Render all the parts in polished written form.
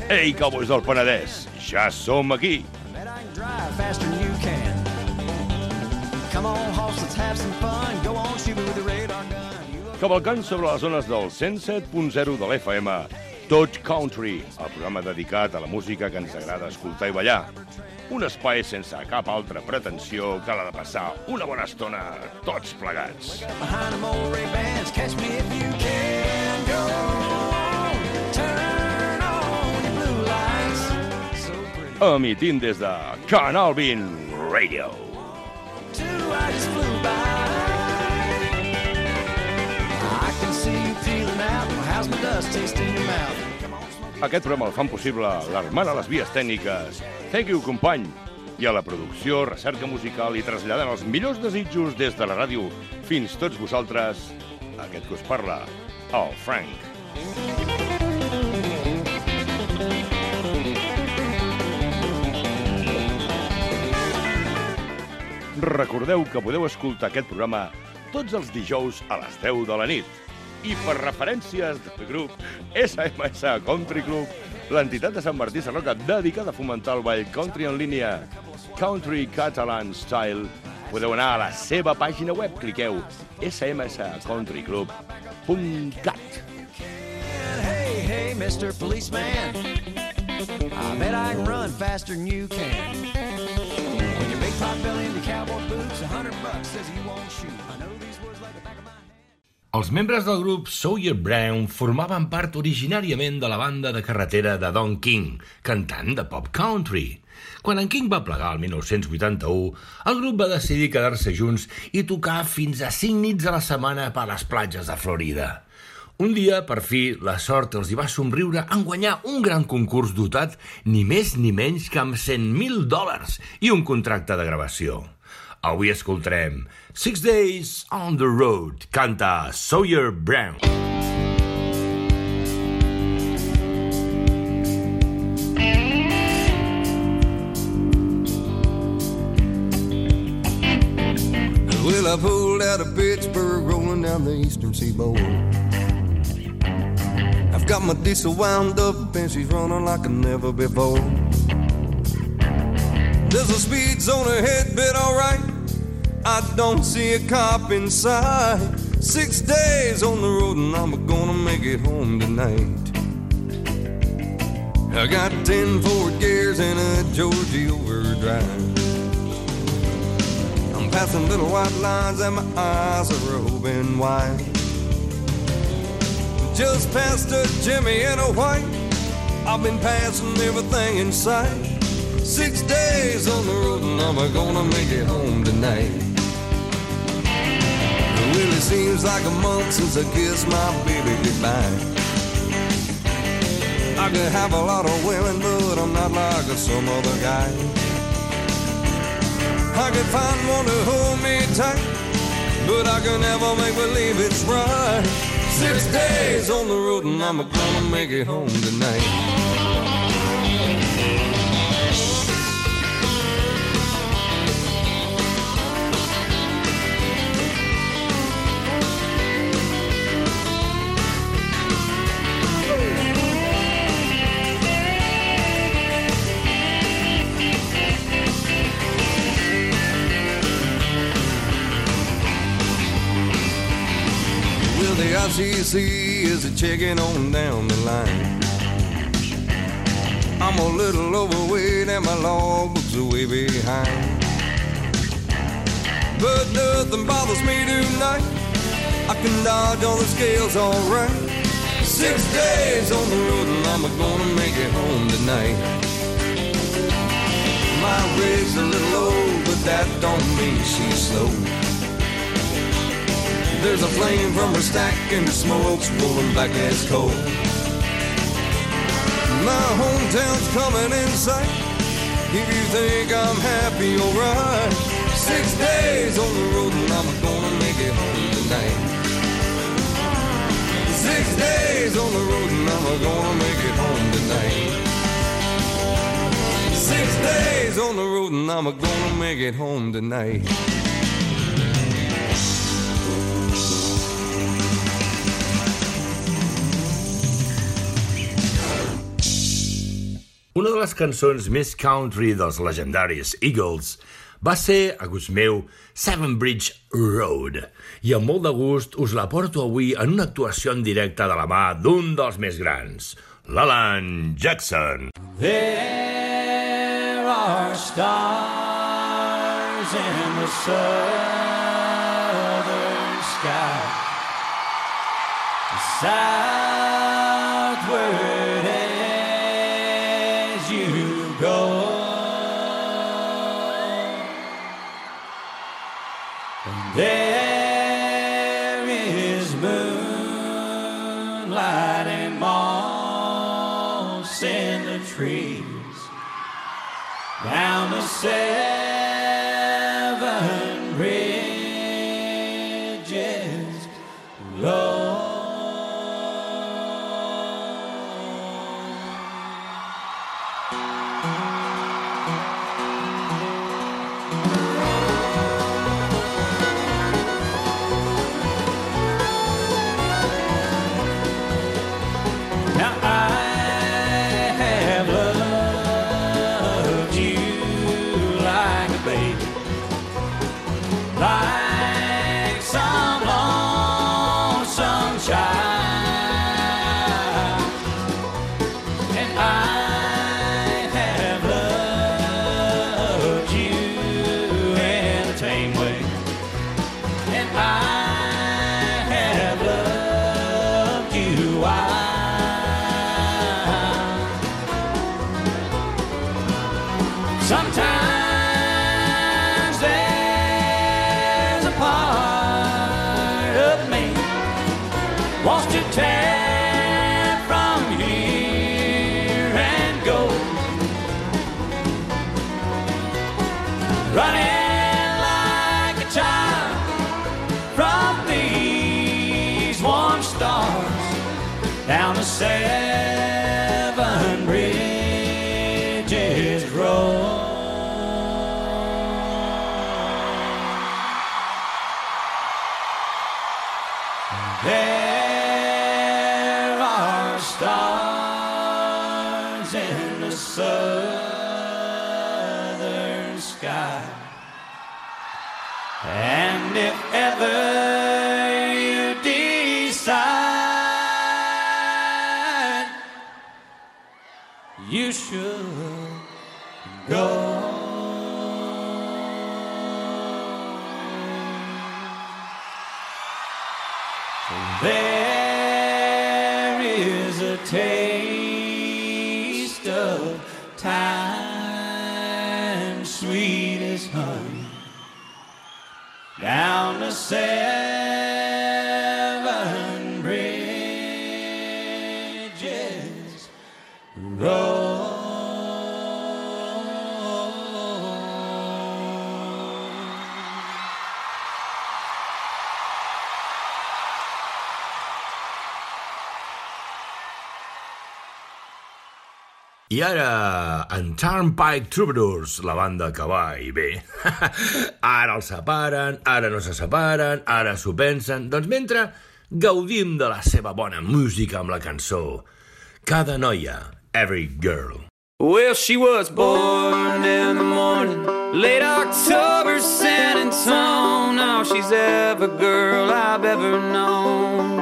Ei, cowboys del Penedès, ja som aquí. Cavalcant sobre les zones del 107.0 de l'FM, Tot Country, el programa dedicat a la música que ens agrada escoltar i ballar. Un espai sense cap altra pretensió que la de passar una bona estona tots plegats. Emitint des de Canal 20 Radio. Aquest programa el fan possible l'Armada a les vies tècniques, Thank You Company, i a la producció, recerca musical i traslladant els millors desitjos des de la ràdio fins tots vosaltres, aquest que us parla, el Frank. Recordeu que podeu escoltar aquest programa tots els dijous a les 10 de la nit. I per referències del grup SMS Country Club, l'entitat de Sant Martí Sarroca dedicada a fomentar el ball country en línia Country Catalan Style, podeu anar a la seva pàgina web, cliqueu smscountryclub.cat. Hey, Mr. Policeman, I bet I can run faster than you can. When your big pot belly and your cowboy boots, $100 says you won't shoot. I know these words like the back of my hand. Els membres del grup Sawyer Brown formaven part originàriament de la banda de carretera de Don King, cantant de pop country. Quan en King va plegar el 1981, el grup va decidir quedar-se junts i tocar fins a 5 nits a la setmana per les platges de Florida. Un dia, per fi, la sort els hi va somriure en guanyar un gran concurs dotat ni més ni menys que amb $100,000 i un contracte de gravació. Avui escoltarem 6 Days on the Road, canta Sawyer Brown. Well, I pulled out of Pittsburgh, rolling down the eastern seaboard. I've got my diesel wound up and she's running like never before. There's a speed zone ahead, but alright, I don't see a cop inside. 6 days on the road and I'm gonna make it home tonight. I got 10 forward gears and a Georgie overdrive. I'm passing little white lines and my eyes are open wide. Just past a Jimmy and a white, I've been passing everything in sight. 6 days on the road and I'm gonna make it home tonight. Well, it seems like a month since I kissed my baby goodbye. I could have a lot of women, but I'm not like some other guy. I could find one to hold me tight, but I can never make believe it's right. 6 days on the road and I'm gonna make it home tonight. The ICC is a checking on down the line. I'm a little overweight and my logbook's way behind. But nothing bothers me tonight. I can dodge all the scales alright. 6 days on the road and I'm gonna make it home tonight. My rig's a little low, but that don't mean she's slow. There's a flame from her stack and the smoke's rolling back as coal. My hometown's coming in sight. If you think I'm happy, alright. 6 days on the road and I'm gonna make it home tonight. 6 days on the road and I'm gonna make it home tonight. 6 days on the road and I'm gonna make it home tonight. Una de les cançons més country dels legendaris Eagles va ser, a gust meu, Seven Bridge Road, i amb molt de gust us la porto avui en una actuació en directe de la mà d'un dels més grans, l'Alan Jackson. There are stars in the southern sky, southward as you go. There is moonlight and moss in the trees down the seven bridges low. Like some lonesome child, and I have loved you in a tame way, and I have loved you wild. Sometimes wants to tear from here and go, running like a child from these warm stars down the seven bridges road. There are stars in the southern sky, and if ever you decide you should go, there is a taste of time, sweet as honey, down the seven bridges road. I ara, en Turnpike Troubadours, la banda que va i ve. Ara els separen, ara no se separen, ara s'ho pensen. Doncs mentre gaudim de la seva bona música amb la cançó Cada noia, Every Girl. Well, she was born in the morning, late October, San Antonio. Now she's every girl I've ever known.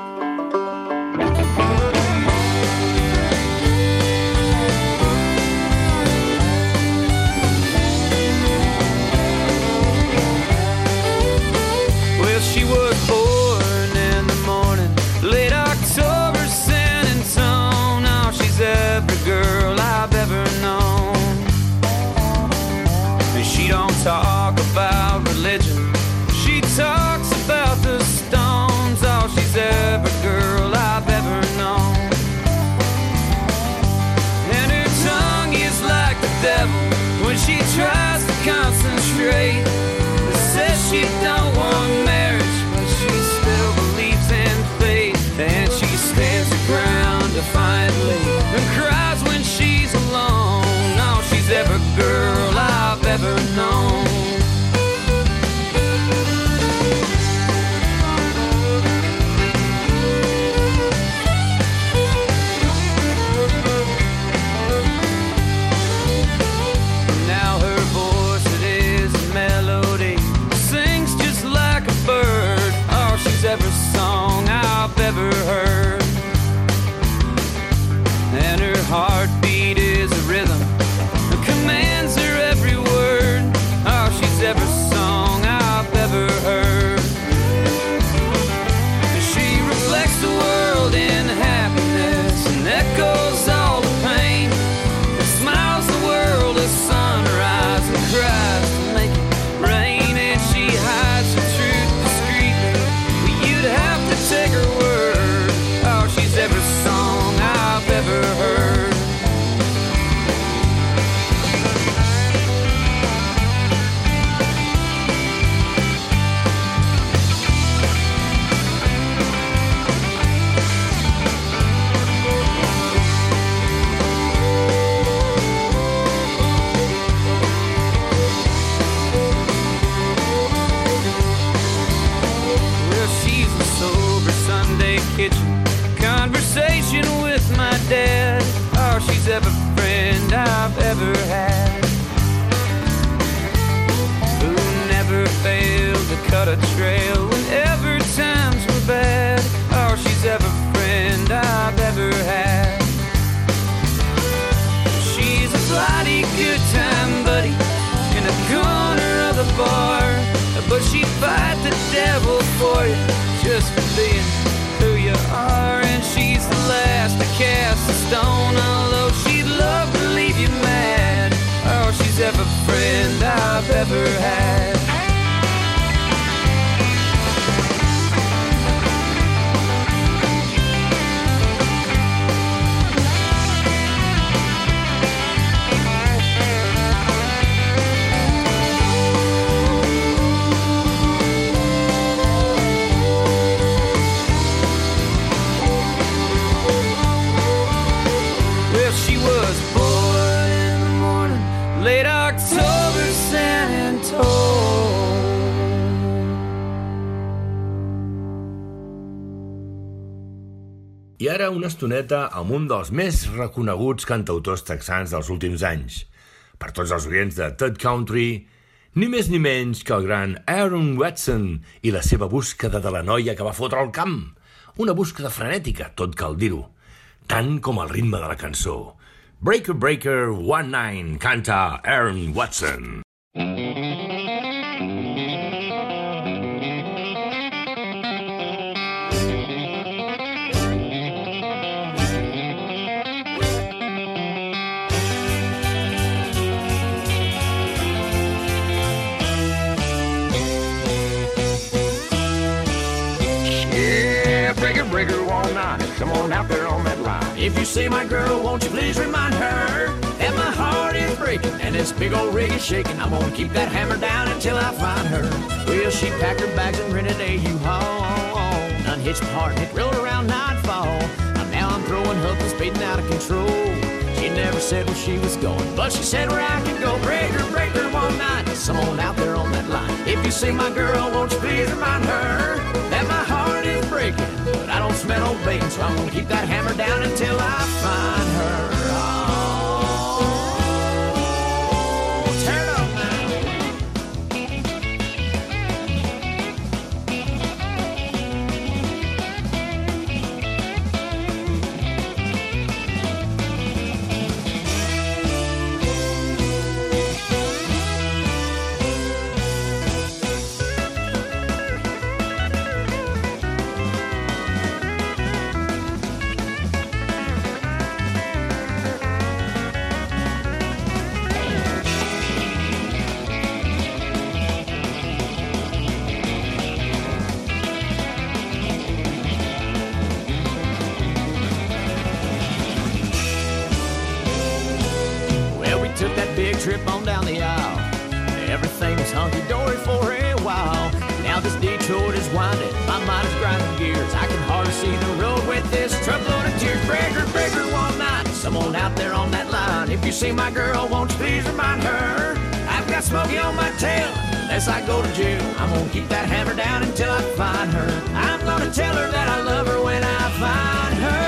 She was born in the morning, late October, San Antonio. Now she's every girl I've ever known. And she don't talk about religion, she talks about the Stones. Oh, she's every girl I've ever known. And her tongue is like the devil when she tries to concentrate. Says she don't want marriage, but she still believes in fate. And she stands her ground defiantly and cries when she's alone. No, she's every girl I've ever known. every friend I've ever had, who never failed to cut a trail whenever times were bad. Oh, she's every friend I've ever had. She's a bloody good time buddy in a corner of the bar, but she'd fight the devil for you just for being who you are. And she's the last to cast a stone, although she'd love to leave you mad. Oh, she's every friend I've ever had. Late October, San Antonio. I ara una estoneta amb un dels més reconeguts cantautors texans dels últims anys. Per tots els oients de Todd Country, ni més ni menys que el gran Aaron Watson i la seva búsqueda de la noia que va fotre al camp. Una búsqueda frenètica, tot cal dir-ho, tant com el ritme de la cançó. Breaker Breaker 19 canta Aaron Watson. Yeah, breaker, breaker 19, come on out there on that line. If you see my girl, won't you please remind her that my heart is breaking and this big old rig is shaking. I'm gonna keep that hammer down until I find her. Well, she packed her bags and rented a U-Haul, unhitched my heart and it rolled around nightfall. And now I'm throwing hook and speeding out of control. She never said where she was going, but she said where I could go. Breaker, breaker 19, someone out there on that line. If you see my girl, won't you please remind her that my heart is breaking, but I don't smell no bacon, so I'm gonna keep that hammer down until I find her. Oh, tear it up now. Took that big trip on down the aisle. Everything was hunky-dory for a while. Now this Detroit is winding, my mind is grinding gears. I can hardly see the road with this truckload of tears. Breaker, breaker 19, someone out there on that line. If you see my girl, won't you please remind her I've got Smokey on my tail. Unless I go to jail, I'm gonna keep that hammer down until I find her. I'm gonna tell her that I love her when I find her.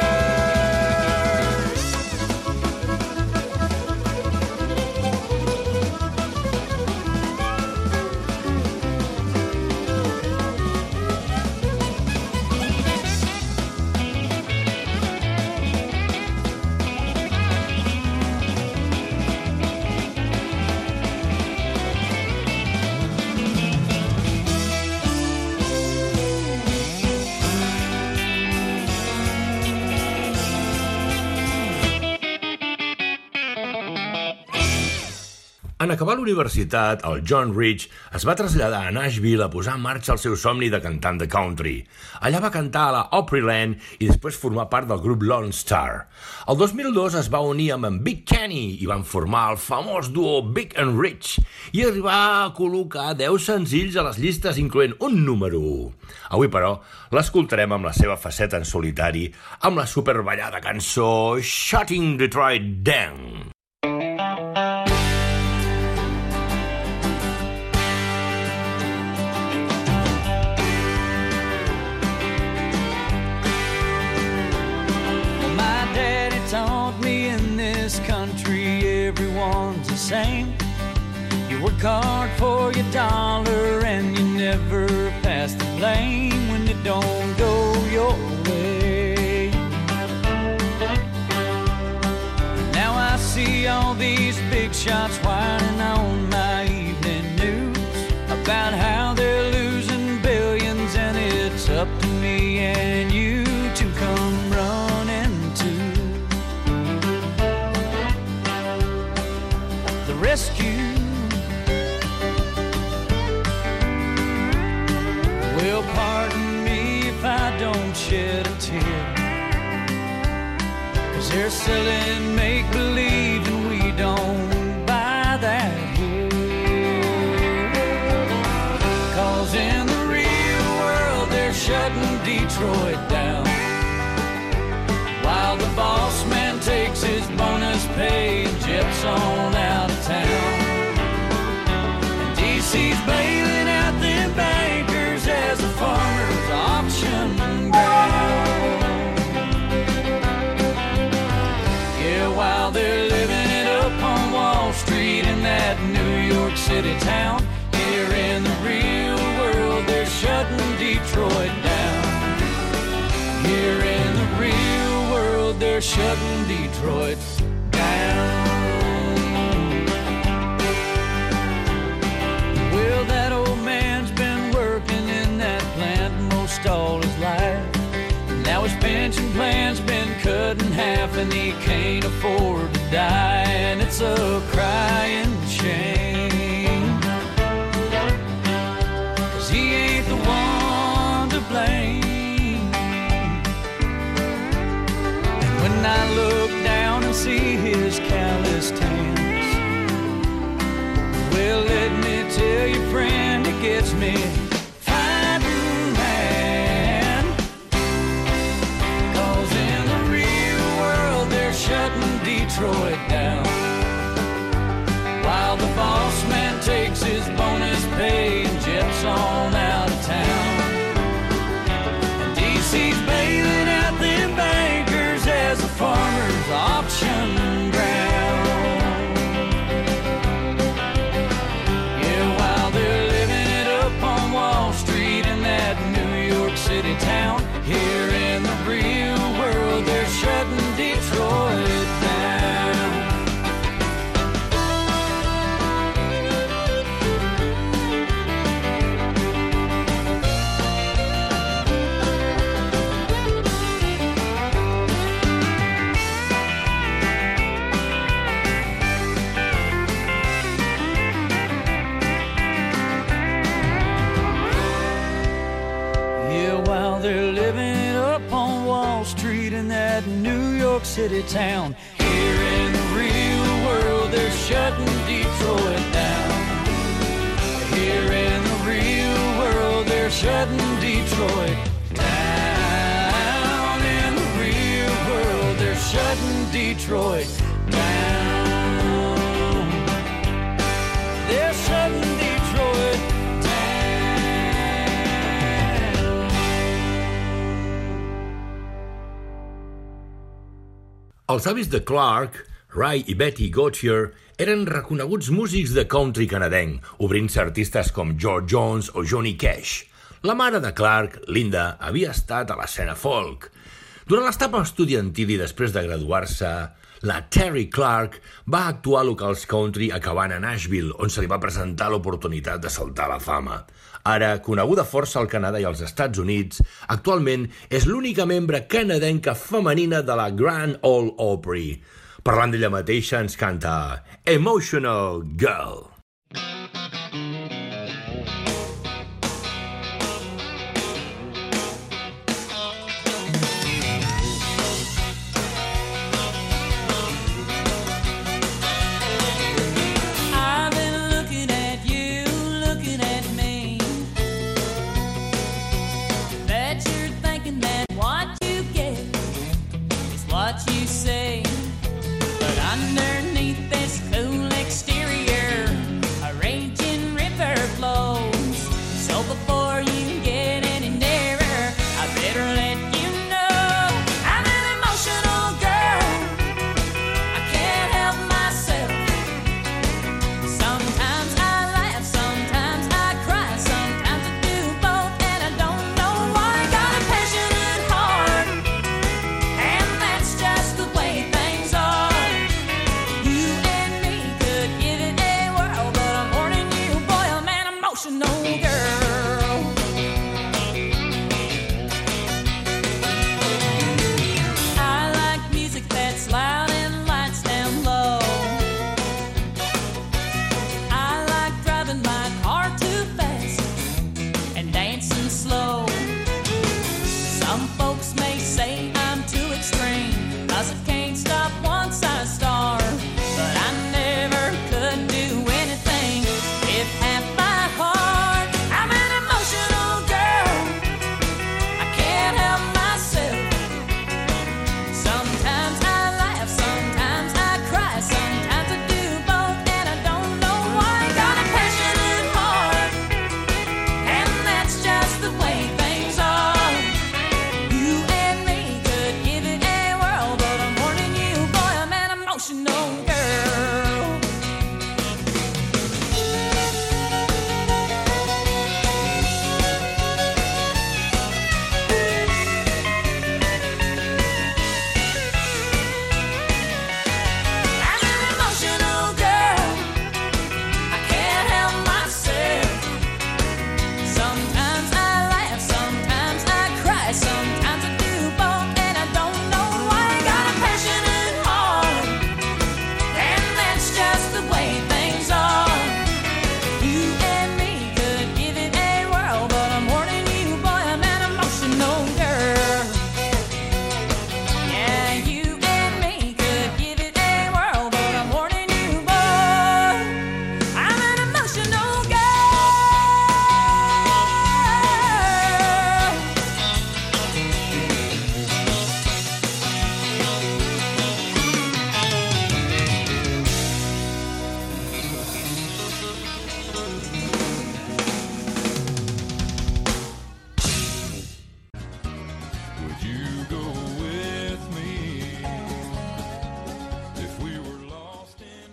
En acabar la universitat, el John Rich es va traslladar a Nashville a posar en marxa el seu somni de cantant de country. Allà va cantar a la Opryland i després formar part del grup Lone Star. El 2002 es va unir amb en Big Kenny i van formar el famós duo Big and Rich i arribar a col·locar 10 senzills a les llistes, incloent un número 1. Avui, però, l'escoltarem amb la seva faceta en solitari amb la superballada cançó Shutting Detroit Down. in this country, everyone's the same. You work hard for your dollar and you never pass the blame when it don't go your way. Now I see all these big shots whining on my evening news about how they're losing billions, and it's up to me and you to come running to the rescue. Well, pardon me if I don't shed a tear, 'cause they're selling make-believe and we don't buy that here. 'Cause in the real world they're shutting Detroit down, while the boss man takes his bonus pay and jets on out of town. And DC's bailing out them bankers as a farmer's auction ground. Yeah, while they're living it up on Wall Street in that New York City town, here in the real world they're shutting Detroit down. Here in the real world they're shutting Detroit down. Well, that old man's been working in that plant most all his life. Now his pension plan's been cut in half and he can't afford to die, and it's a crying shame, 'cause he ain't the one to blame. And when I look down and see his calloused hands, well, let me tell you, friend, it gets me fighting mad. 'Cause in the real world they're shutting Detroit down, while the boss man takes his bonus pay and jets on out of town. And DC's bailing out them bankers as a farmer's auction ground. Yeah, while they're living it up on Wall Street in that New York City town, here in the real world they're shutting Detroit down. Yeah, while they're living it up on Wall Street in that New York City town, here in the real world they're shutting Detroit down. Here in the real world they're shutting Detroit down. In the real world they're shutting Detroit down. They're shutting Detroit down. Els avis de Clark, Ray i Betty Gauthier, eren reconeguts músics de country canadenc, obrint-se artistes com George Jones o Johnny Cash. La mare de Clark, Linda, havia estat a l'escena folk. Durant l'etapa estudiantil i després de graduar-se, la Terry Clark va actuar a locals country acabant a Nashville, on se li va presentar l'oportunitat de saltar a la fama. Ara, coneguda força al Canadà i als Estats Units, actualment és l'única membre canadenca femenina de la Grand Ole Opry. Parlant d'ella mateixa, ens canta Emotional Girl. What you say, but underneath this cool exterior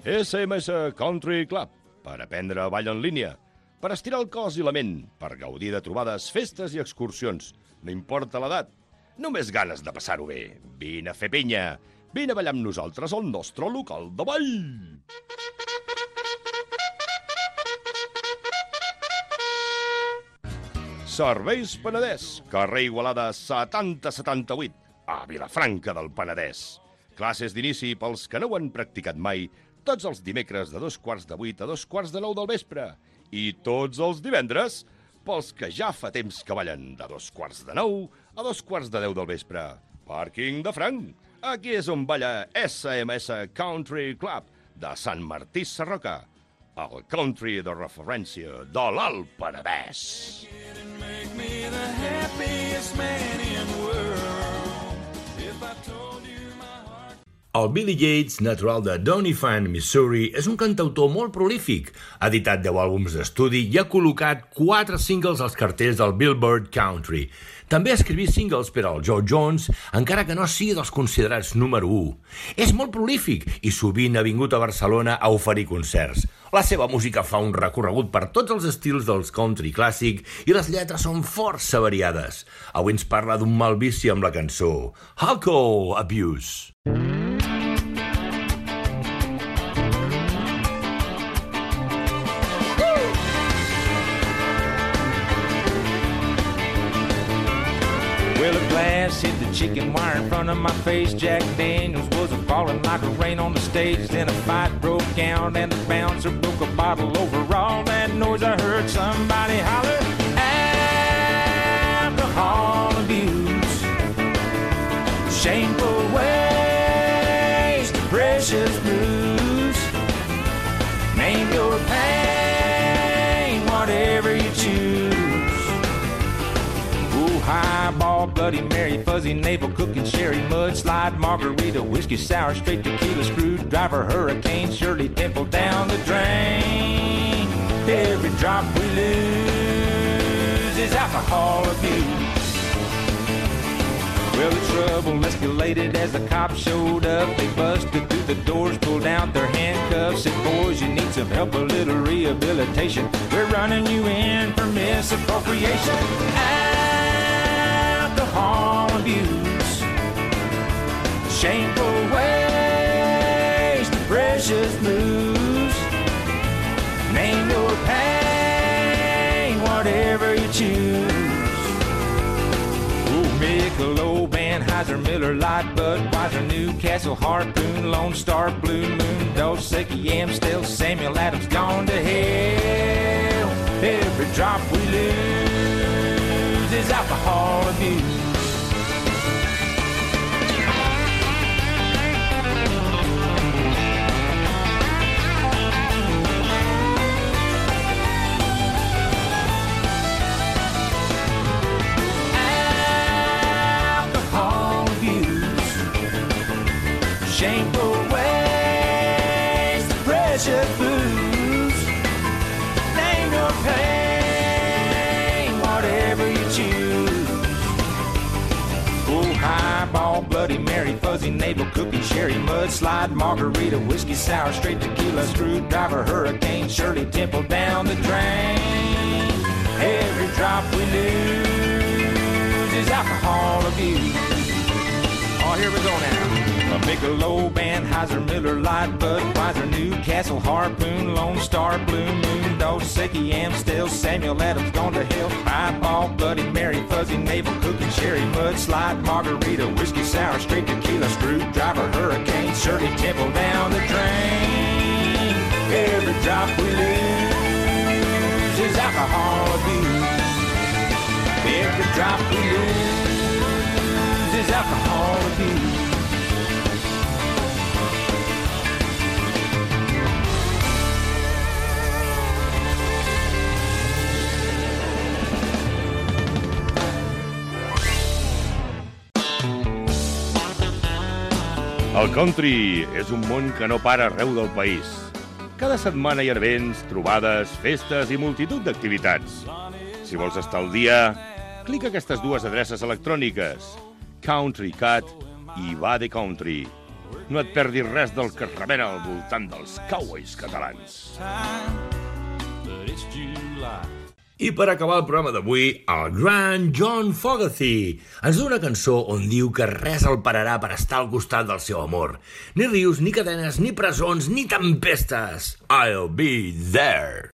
SMS Country Club, per aprendre ball en línia, per estirar el cos i la ment, per gaudir de trobades, festes i excursions. No importa l'edat, només ganes de passar-ho bé. Vine a fer pinya, vine a ballar amb nosaltres al nostre local de ball. Serveis Penedès, carrer Igualada 7078, a Vilafranca del Penedès. Classes d'inici pels que no ho han practicat mai, tots els dimecres de 7:15 a 8:45 del vespre. I tots els divendres pels que ja fa temps que ballen de 8:45 a 9:45 del vespre. Pàrquing de Franc. Aquí és on balla SMS Country Club de Sant Martí Sarroca, el country de referència de l'Alt Penedès. Make me the happiest man in the world. If I told you my heart. El Billy Yates, natural de Doniphan, Missouri, és un cantautor molt prolífic. Ha editat 10 àlbums d'estudi i ha col·locat 4 singles als cartells del Billboard Country. També ha escrit singles per al Joe Jones, encara que no sigui dels considerats número 1. És molt prolífic i sovint ha vingut a Barcelona a oferir concerts. La seva música fa un recorregut per tots els estils dels country clàssic i les lletres són força variades. Avui ens parla d'un mal vici amb la cançó Alcohol Abuse. Well, a glass hit the chicken wire in front of my face. Jack Daniels was falling like a rain on the stage. Then a fight broke out and the bouncer broke a bottle over all that noise. I heard somebody holler, alcohol abuse. Shameful waste, precious blues. Name your pain, whatever you choose. Highball, Bloody Mary, fuzzy navel, cooking sherry, mudslide, margarita, whiskey sour, straight tequila, screwdriver, hurricane, Shirley Temple down the drain. Every drop we lose is alcohol abuse. Well, the trouble escalated as the cops showed up. They busted through the doors, pulled out their handcuffs. Said, boys, you need some help, a little rehabilitation. We're running you in for misappropriation. Alcohol abuse, shameful waste, precious blues. Name your pain, whatever you choose. Oh, Michelob, Anheuser, Miller Lite, Budweiser, Newcastle, Harpoon, Lone Star, Blue Moon, Dos Equis, Amstel, Samuel Adams, gone to hell. Every drop we lose is alcohol abuse. Alcohol abuse, shameful waste, precious blues. Name your pain, whatever you choose. Oh, highball, Bloody Mary, fuzzy navel, cookie, sherry, mudslide, margarita, whiskey sour, straight tequila, screwdriver, hurricane, Shirley Temple down the drain. Every drop we lose is alcohol abuse. Oh, here we go now. A Michelob, Anheuser, Miller Lite, Budweiser, Newcastle, Harpoon, Lone Star, Blue Moon, Dos Equis, Amstel, Samuel Adams, gone to hell. Highball, Bloody Mary, fuzzy navel, cooking sherry, mudslide, margarita, whiskey sour, straight tequila, screwdriver, hurricane, Shirley Temple down the drain. Every drop we lose is alcohol abuse. Every drop we lose is alcohol abuse. El country és un món que no para arreu del país. Cada setmana hi ha events, trobades, festes i multitud d'activitats. Si vols estar al dia, clica aquestes dues adreces electròniques: Country Cat i Va de Country. No et perdis res del que es remena al voltant dels cowboys catalans. But it's July. I per acabar el programa d'avui, el gran John Fogerty ens dona una cançó on diu que res el pararà per estar al costat del seu amor. Ni rius, ni cadenes, ni presons, ni tempestes. I'll be there.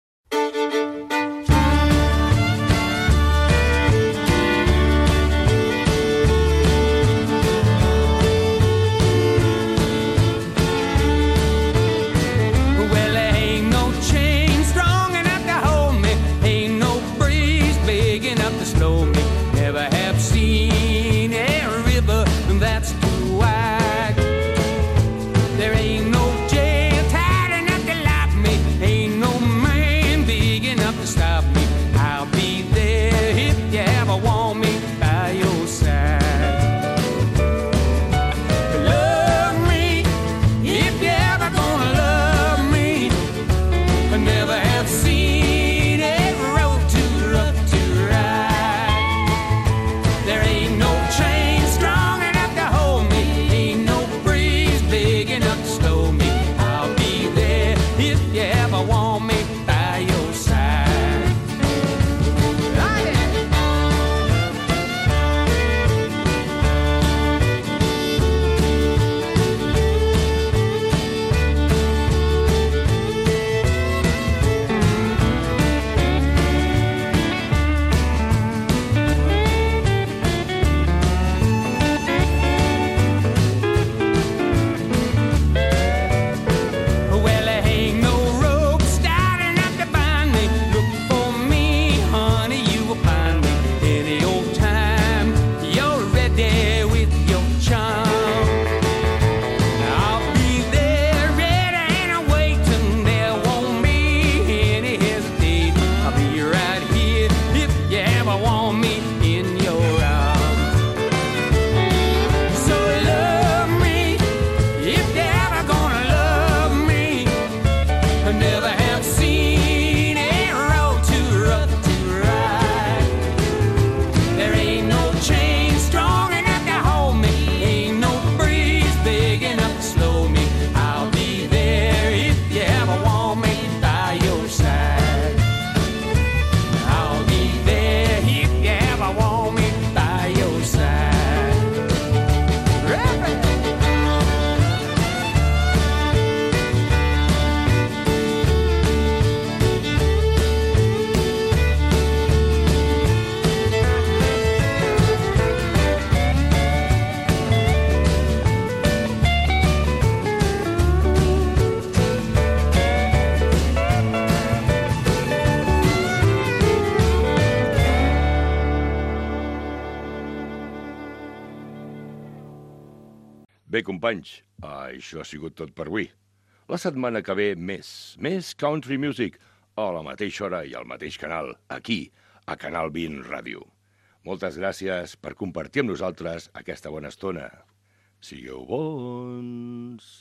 Bé, companys, això ha sigut tot per avui. La setmana que ve, més country music, a la mateixa hora i al mateix canal, aquí, a Canal 20 Ràdio. Moltes gràcies per compartir amb nosaltres aquesta bona estona. Sigueu bons!